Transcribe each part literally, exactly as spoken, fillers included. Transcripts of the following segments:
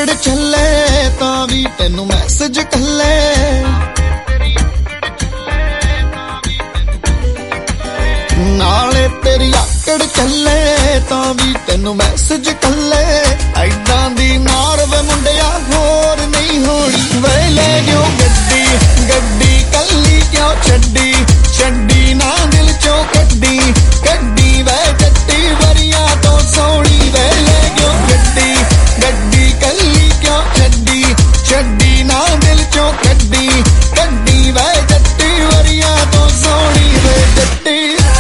ਆਕੜ ਚੱਲੇ ਤਾਂ ਵੀ ਤੈਨੂੰ ਮੈਸੇਜ ਕੱਲੇ ਨਾਲੇ ਤੇਰੀ ਆਕੜ ਚੱਲੇ ਤਾਂ ਵੀ ਤੈਨੂੰ ਮੈਸੇਜ ਕੱਲੇ ਐਦਾਂ ਦੀ ਨਾਰ ਵੇ ਮੁੰਡਿਆ ਹੋਰ ਨਹੀਂ ਹੋਣੀ ਵੇ ਲੈ ਗਿਓ ਗੱਡੀ ਗੱਡੀ ਕੱਲੀ ਕਿਉਂ ਛੱਡੀ ਛੱਡੀ ਨਾ ਦਿਲ ਚੋਂ ਕੱਢੀ ਕੱਢੀ ਵੇ ਜੱਟੀ ਵਰੀਆਂ ਤੋਂ ਸੋਹਣੀ ਵੇ ਲੈ ਗਿਓ ਗੱਡੀ ਗੱਡੀ ਕੱਲੀ ਕਿਉਂ ਛੱਡੀ ਛੱਡੀ ਨਾ ਦਿਲ ਚੋਂ ਕੱਢੀ ਕੱਢੀ ਵੇ ਜੱਟੀ ਵਰੀਆਂ ਤੋਂ ਸੋਹਣੀ ਵੇ ਜੱਟੀ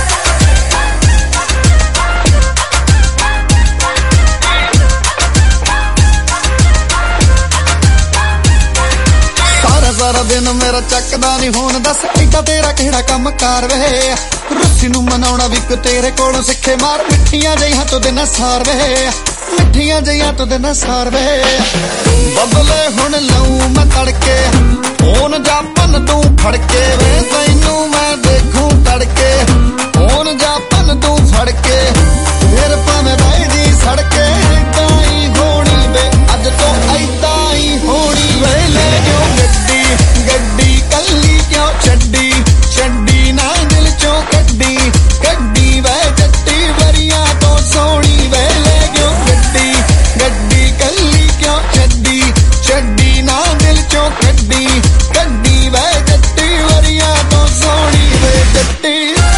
ਸਾਰਾ ਦਿਨ ਮੇਰਾ ਚੱਕਦਾ ਨਹੀਂ ਹੁਣ ਦੱਸ ਏਦਾਂ ਤੇਰਾ ਕਿਹੜਾ ਕੰਮ ਕਾਰ ਵੇ ਰੁੱਸੀ ਨੂੰ ਮਨਾਉਣਾ ਵੀ ਕੋ ਤੇਰੇ ਕੋਲੋਂ ਸਿੱਖੇ ਮਾਰ ਮਿੱਠੀਆਂ ਜਿਹੀਆਂ ਤੋਂ ਦਿਨ ਸਾਰ ਵੇ ਮਿੱਠੀਆਂ ਜਿਹੀਆਂ ਤੋਂ ਦਿਨ ਸਾਰ ਵੇ ਬਬਲੇ ਹੁਣ ਲਊ ਮੈਂ ਤੜਕੇ ਹੁਣ ਜਾਪਨ ਤੂੰ ਫੜ ਕੇ ਵੇ ਤੈਨੂੰ ਮੈਂ ਦੇਖੂੰ ਤੜਕੇ ਹੁਣ ਜਾਪਨ ਤੂੰ ਫੜ ਕੇ ਫਿਰ ਭਾਵੇਂ ਬਹਿ ਜੀ ਸੜਕੇ ਏਦਾਂ ਹੀ ਹੋਣੀ ਵੇ ਅੱਜ ਤੋਂ ਏਦਾਂ ਹੀ ਹੋਣੀ ਵੇ ਲੈ ਗਿਓ ਗੱਡੀ ਗੱਡੀ ਕੱਲੀ ਕਿਉਂ ਛੱਡੀ ਛੱਡੀ ਨਾ ਦਿਲ ਚੋਂ ਕੱਢੀ ਕੱਢੀ ਵੇ ਜੱਟੀ ਵਰੀਆਂ ਤੋਂ ਸੋਹਣੀ ਵੇ ਲੈ ਗਿਓ ਗੱਡੀ ਗੱਡੀ ਕੱਲੀ ਕਿਉਂ ਛੱਡੀ ਛੱਡੀ ਨਾ ਦਿਲ ਚੋਂ ਕੱਢੀ ਕੱਢੀ ਵੇ ਜੱਟੀ ਵਰੀਆਂ ਤੋਂ ਸੋਹਣੀ ਵੇ ਜੱਟੀ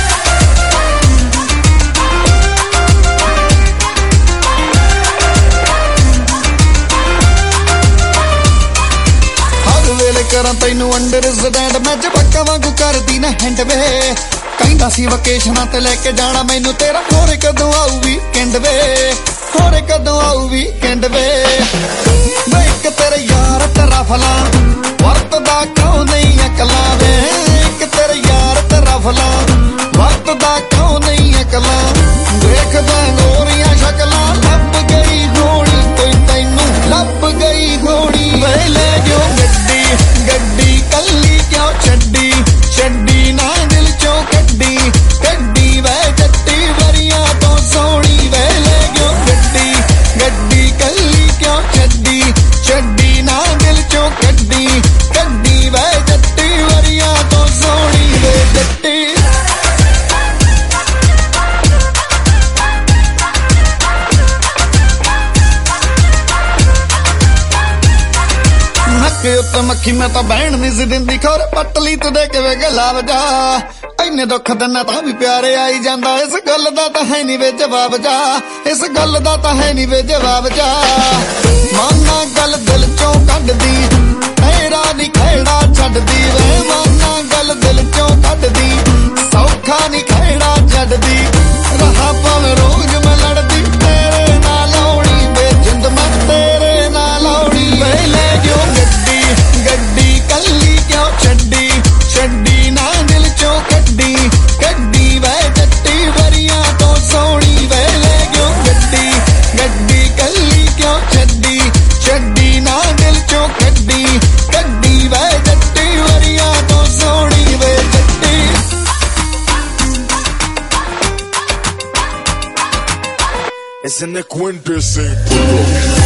ਕਰਾਂ ਤੈਨੂੰ ਅੰਡਰ ਜ਼ਡੈਂਡ ਮੈਂ ਜਵਾਕਾਂ ਵਾਂਗੂ ਕਰਦੀ ਨਾ ਹੈਂਡ ਵੇ ਕਹਿੰਦਾ ਸੀ ਵਕੇਸ਼ਨਾਂ ਤੇ ਲੈ ਕੇ ਜਾਣਾ ਮੈਨੂੰ ਤੇਰਾ ਹੋਰ ਕਦੋਂ ਆਊ ਵੀਕਐਂਡ ਵੇ ਹੋਰ ਕਦੋਂ ਆਊ ਵੀਕਐਂਡ ਵੇ ਮੈਂ ਇੱਕ ਤੇਰੇ ਯਾਰ ਤੇਰਾ ਫਲਾਂ ਵਰਤਦਾ ਕਿਉਂ ਨਹੀਂ ਅਕਲਾਂ ਵੇ ਇੱਕ ਤੇਰੇ ਯਾਰ ਤੇਰਾ ਫਲਾਂ ਵਰਤਦਾ ਕਿਉਂ ਨਹੀਂ ਅਕਲਾਂ ਦੇਖਦਾ ਗੋਰੀਆਂ ਸ਼ਕਲਾਂ ਲੱਭ ਗਈ ਹੋਣੀ ਕੋਈ ਤੈਨੂੰ ਲੱਭ ਗਈ ਹੋਣੀ ਵੇ ਲੈ ਗਿਓ ਗੱਡੀ ਗੱਡੀ ਕੱਲੀ ਕਿਉਂ ਛੱਡੀ ਛੱਡੀ ਨਾ ਦਿਲ ਚੋਂ ਕੱਢੀ ਕੱਢੀ ਵੇ ਜੱਟੀ ਵਰੀਆਂ ਤੋਂ ਸੋਹਣੀ ਵੇ ਲੈ ਗਿਓ ਗੱਡੀ ਗੱਡੀ ਕੱਲੀ ਕਿਉਂ ਛੱਡੀ ਛੱਡੀ ਨਾ ਦਿਲ ਚੋਂ ਕੱਢੀ ਕੱਢੀ ਵੇ ਜੱਟੀ ਵਰੀਆਂ ਤੋਂ ਸੋਹਣੀ ਵੇ ਜੱਟੀ ਉੱਤੇ ਮੱਖੀ ਮੈਂ ਤਾਂ ਬਹਿਣ ਨਹੀਂ ਸੀ ਦਿੰਦੀ ਖੋਰ ਪਟਲੀ ਤੇ ਦੇ ਕੇ ਵੇ ਗਲਾ ਵਜਾ ਇੰਨੇ ਦੁੱਖ ਦਿਨਾਂ ਤਾਂ ਵੀ ਪਿਆਰੇ ਆਈ ਜਾਂਦਾ ਇਸ ਗੱਲ ਦਾ ਤਾਂ ਹੈ ਨਹੀਂ ਵੇ ਜਵਾਬ ਜਾ ਇਸ ਗੱਲ ਦਾ ਤਾਂ ਹੈ ਨਹੀਂ ਵੇ ਜਵਾਬ ਜਾ ਮਾਨਾ ਗੱਲ ਦਿਲ ਚੋਂ ਕੱਢਦੀ ਤੇਰਾ ਨਹੀਂ ਖੇੜਾ ਛੱਡਦੀ ਵੇ ਮਾਨਾ ਗੱਲ ਦਿਲ ਚੋਂ ਕੱਢਦੀ ਸੌਖਾ ਨਹੀਂ ਖੇੜਾ ਛੱਡਦੀ ਰਹਾ ਭਾਵੇਂ ਰੋਜ਼ ਮੈਂ ਲੜਦੀ ਤੇਰੇ ਨਾਲ ਆਉਣੀ ਵੇ ਜਿੰਦ ਮੈਂ ਤੇਰੇ ਨਾਲ ਆਉਣੀ ਵੇ ਲੈ ਗਿਓ ਗੱਡੀ ਗੱਡੀ ਕੱਲੀ ਕਿਉਂ ਛੱਡੀ ਛੱਡੀ ਨਾ ਦਿਲ ਚੋਂ ਕੱਢੀ ਕੱਢੀ ਵੇ ਜੱਟੀ ਵਰੀਆਂ ਤੋਂ ਸੋਹਣੀ ਵੇ ਲੈ ਗਿਓ ਗੱਡੀ ਗੱਡੀ ਕੱਲੀ ਕਿਉਂ ਛੱਡੀ ਛੱਡੀ ਨਾ ਦਿਲ ਚੋਂ ਕੱਢੀ ਕੱਢੀ ਵੇ ਜੱਟੀ ਵਰੀਆਂ ਤੋਂ ਸੋਹਣੀ ਵੇ ਜੱਟੀ Es en el cuento ese.